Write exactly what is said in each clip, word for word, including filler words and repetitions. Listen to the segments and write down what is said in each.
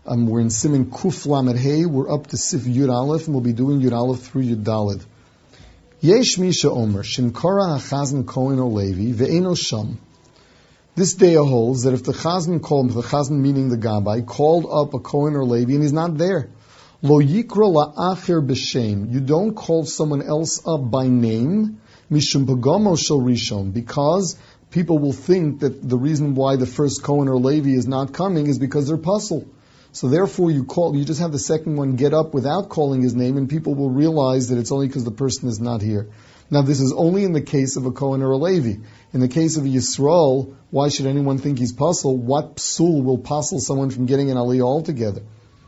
Um, we're in Siman Kuf Lamed Hey. We're up to Sif Yud Aleph, and we'll be doing Yud Aleph through Yud Daled. Yesh Misha Omer Shinkara HaChazan Kohen or Levi Ve'eno Sham. This day holds that if the Chazan called, the Chazan meaning the Gabbai, called up a Kohen or Levi and he's not there, Lo Yikra La'acher B'Shem. You don't call someone else up by name, Mishum Pagamo Shel Rishon, because people will think that the reason why the first Kohen or Levi is not coming is because they're puzzled. So therefore you call, you just have the second one get up without calling his name, and people will realize that it's only because the person is not here. Now this is only in the case of a Kohen or a Levi. In the case of a Yisrael, why should anyone think he's puzzled? What psul will puzzle someone from getting an aliyah altogether?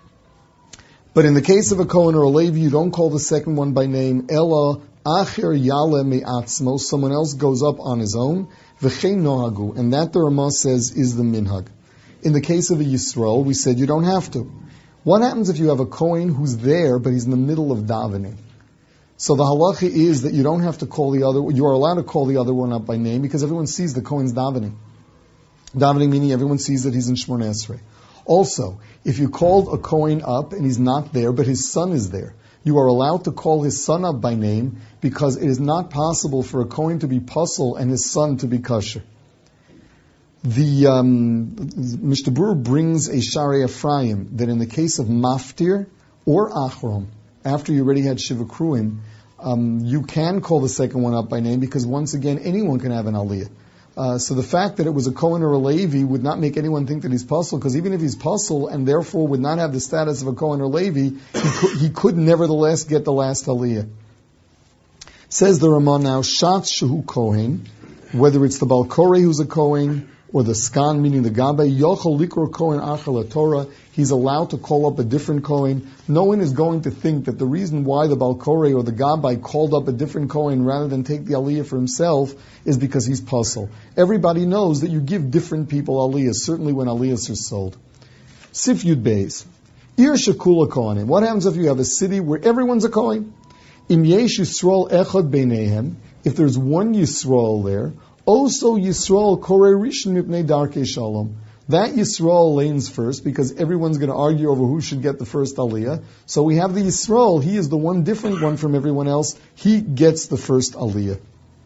But in the case of a Kohen or a Levi, you don't call the second one by name. Ella acher yale me'atzmo. Someone else goes up on his own. V'chein nohagu. And that the Ramah says is the minhag. In the case of a Yisrael, we said you don't have to. What happens if you have a Kohen who's there, but he's in the middle of davening? So the halacha is that you don't have to call the other, you are allowed to call the other one up by name because everyone sees the Kohen's davening. Davening meaning everyone sees that he's in Shmoneh Esrei. Also, if you called a Kohen up and he's not there, but his son is there, you are allowed to call his son up by name because it is not possible for a Kohen to be puzzle and his son to be kosher. The um, Mishnah Berurah brings a Sharei Ephraim that in the case of Maftir or Achrom, after you already had Shiva Kruim, um, you can call the second one up by name because once again anyone can have an aliyah. Uh, so the fact that it was a Kohen or a Levi would not make anyone think that he's puzzled, because even if he's puzzled and therefore would not have the status of a Kohen or Levi, he could, he could nevertheless get the last aliyah. Says the Ramah now, Shat Shehu Kohen, whether it's the Balkore who's a Kohen, or the Skan, meaning the Gabbai, Yochel Likro Kohen Achel Torah, he's allowed to call up a different Kohen. No one is going to think that the reason why the Balkore or the Gabbai called up a different Kohen rather than take the Aliyah for himself is because he's puzzled. Everybody knows that you give different people Aliyahs, certainly when Aliyahs are sold. Sif Yud Beis. Ir Shekula Kohanim. What happens if you have a city where everyone's a Kohen? Im Yesh Yisrael Echad Beinehem. If there's one Yisrael there, also Yisrael Korei Rishon Mipnei Darkei Shalom. That Yisrael lanes first because everyone's going to argue over who should get the first Aliyah. So we have the Yisrael. He is the one different one from everyone else. He gets the first Aliyah.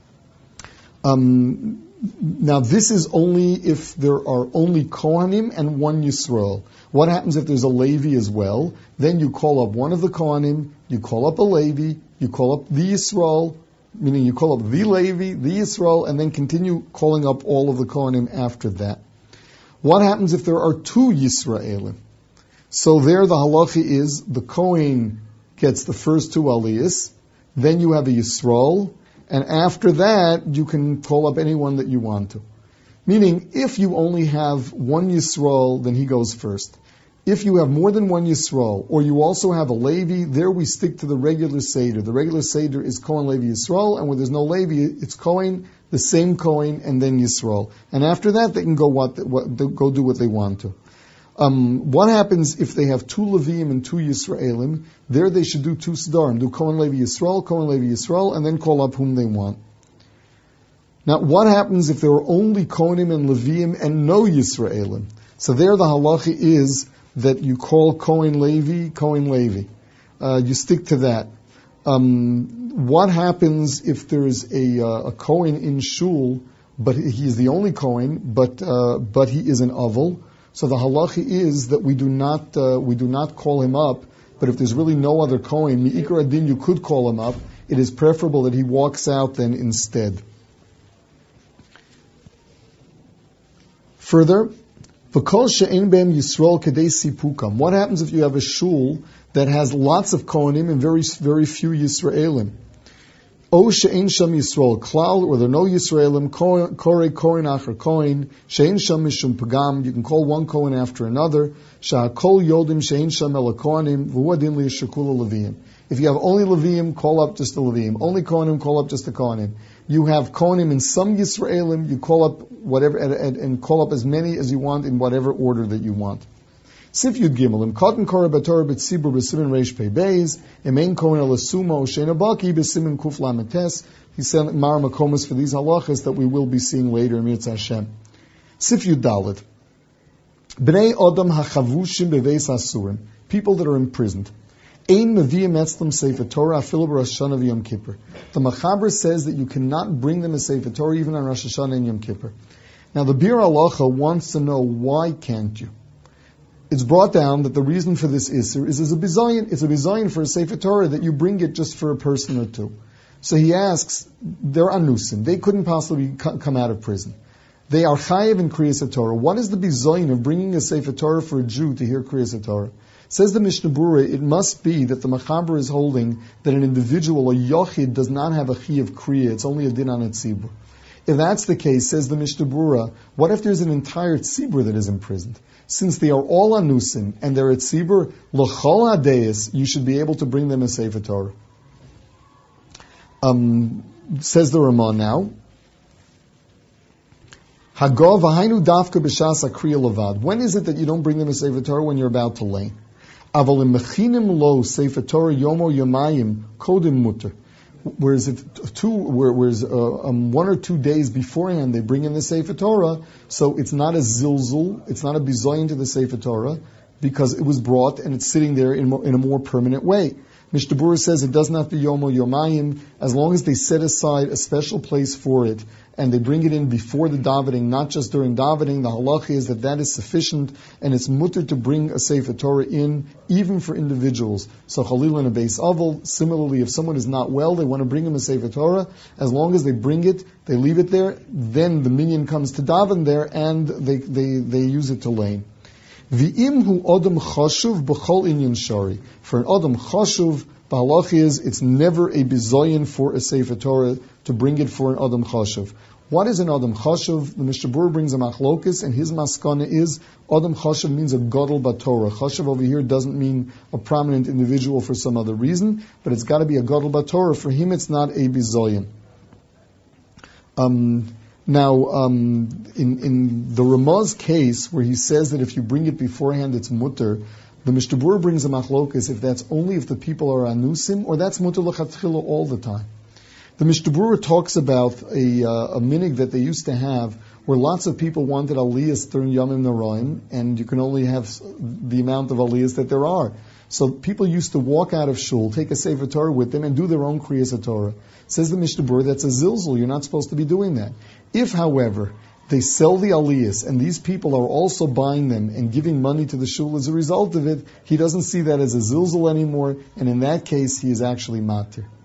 Um, now this is only if there are only Kohanim and one Yisrael. What happens if there's a Levi as well? Then you call up one of the Kohanim, you call up a Levi, you call up the Yisrael, meaning you call up the Levi, the Yisrael, and then continue calling up all of the Kohanim after that. What happens if there are two Yisraelim? So there the halacha is the Kohen gets the first two Aliyahs, then you have a Yisrael, and after that you can call up anyone that you want to. Meaning, if you only have one Yisrael, then he goes first. If you have more than one Yisrael, or you also have a Levi, there we stick to the regular Seder. The regular Seder is Kohen, Levi, Yisrael, and where there's no Levi, it's Kohen, the same Kohen, and then Yisrael. And after that, they can go what, what go do what they want to. Um, what happens if they have two Levim and two Yisraelim? There they should do two Sidarim. Do Kohen, Levi, Yisrael, Kohen, Levi, Yisrael, and then call up whom they want. Now, what happens if there are only Kohanim and Levim and no Yisraelim? So there the halacha is that you call Kohen Levi, Kohen Levi. Uh, you stick to that. Um, what happens if there's a, uh, a Kohen in Shul, but he is the only Kohen, but uh, but he is an Aval? So the halacha is that we do not uh, we do not call him up. But if there's really no other Kohen, Mi'ikar Adin, you could call him up. It is preferable that he walks out then instead. Further, what happens if you have a shul that has lots of Kohanim and very very few Yisraelim? O she'ein sham Yisrael klal, or there are no Yisraelim, korei kohen acher kohen, she'ein sham mishum pagam, you can call one Kohen after another, sha'akol yodim she'ein sham ela kohanim, v'hu adin li'yishakula leviim. If you have only Leviim, call up just the Leviim. Only Kohanim, call up just the Kohanim. You have Kohanim in some Yisraelim, you call up whatever, and, and, and call up as many as you want in whatever order that you want. Sif Yud Gimel, Im Katan Korah B'Torah B'Tzibur B'Simin Reish Pei Beis, Im Ein Kohen Elasuma Oshein Abaki B'Simin Kuf Lamed Tes. He said Mar Makomas for these halachas that we will be seeing later in Mirza Hashem. Sif Yud Dalet. Bnei Adam hachavushim beveis asurim, people that are imprisoned. Ein meviyim etzlam sefer Torah afilu b'Rosh Hashanah v'Yom Kippur. The Machaber says that you cannot bring them a sefer Torah even on Rosh Hashanah and Yom Kippur. Now the Bir Halacha wants to know, why can't you? It's brought down that the reason for this Isser is, is a bizayin. It's a bizayin for a sefer Torah that you bring it just for a person or two. So he asks, they're anusim. They couldn't possibly come out of prison. They are chayiv in Kriyas Torah. What is the bizayin of bringing a sefer Torah for a Jew to hear Kriyas Torah? Says the Mishnah Berurah, it must be that the Machaber is holding that an individual, a yochid, does not have a chi of kriya. It's only a din on a tzibur. If that's the case, says the Mishnah Berurah, what if there's an entire tzibur that is imprisoned? Since they are all anusim and they're at tzibur, l'chol hadeis, you should be able to bring them a sefer Torah. Um, says the Ramah now. Hagov v'hainu dafka b'shas akriya levad. When is it that you don't bring them a sefer Torah? When you're about to lay. Aval im mechinim lo sefer Torah yomo yomayim kodim mutter. Whereas if two, whereas uh, um, one or two days beforehand they bring in the sefer Torah, so it's not a zilzul, it's not a bizayin to the sefer Torah, because it was brought and it's sitting there in, in a more permanent way. Mishnah Berurah says it does not be yomo yomayim, as long as they set aside a special place for it and they bring it in before the davening, not just during davening. The halacha is that that is sufficient, and it's mutter to bring a sefer Torah in, even for individuals. So Chalil and a Beis Avel, similarly, if someone is not well, they want to bring him a sefer Torah, as long as they bring it, they leave it there, then the minyan comes to daven there, and they, they, they use it to lay. V'im hu odom chashuv b'chol inyan shari. For an odom chashuv, the halach is, it's never a bizayin for a sefer Torah to bring it for an Adam Chashuv. What is an Adam Chashuv? The Mishnah Berurah brings a machlokus, and his maskana is, Adam Chashuv means a gadol batorah. Chashuv over here doesn't mean a prominent individual for some other reason, but it's got to be a gadol batorah. For him, it's not a bizayin. Um, now, um, in, in the Ramah's case, where he says that if you bring it beforehand, it's mutter, the Mishnah Berurah brings a machlokus if that's only if the people are anusim, or that's mutter l'chatchila all the time. The Mishnah Berurah talks about a, uh, a minig that they used to have, where lots of people wanted aliyahs during Yomim Noraim, and you can only have the amount of aliyahs that there are. So people used to walk out of shul, take a sefer Torah with them, and do their own kriyas Torah. Says the Mishnah Berurah, that's a zilzul. You're not supposed to be doing that. If, however, they sell the aliyahs, and these people are also buying them and giving money to the shul as a result of it, he doesn't see that as a zilzul anymore, and in that case, he is actually matir.